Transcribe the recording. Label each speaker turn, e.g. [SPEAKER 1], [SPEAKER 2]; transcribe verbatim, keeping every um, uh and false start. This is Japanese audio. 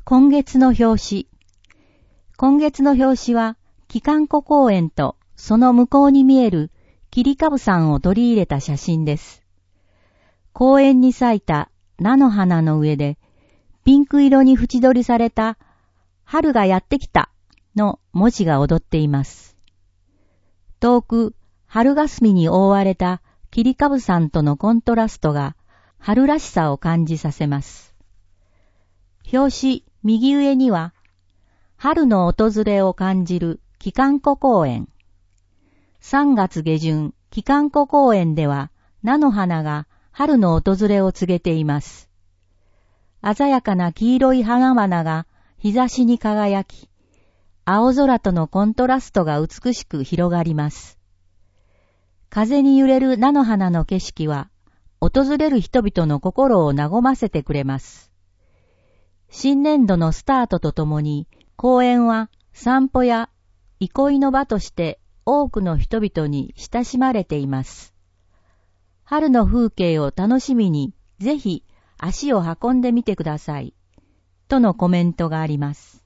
[SPEAKER 1] 今月の表紙。今月の表紙は、紀観湖公園とその向こうに見える切り株山を取り入れた写真です。公園に咲いた菜の花の上で、ピンク色に縁取りされた春がやってきたの文字が踊っています。遠く春霞に覆われた切り株山とのコントラストが春らしさを感じさせます。表紙右上には、春の訪れを感じる紀観湖公園。さんがつげじゅん、紀観湖公園では菜の花が春の訪れを告げています。鮮やかな黄色い花々が日差しに輝き、青空とのコントラストが美しく広がります。風に揺れる菜の花の景色は、訪れる人々の心を和ませてくれます。新年度のスタートとともに、公園は散歩や憩いの場として多くの人々に親しまれています。春の風景を楽しみにぜひ足を運んでみてください。とのコメントがあります。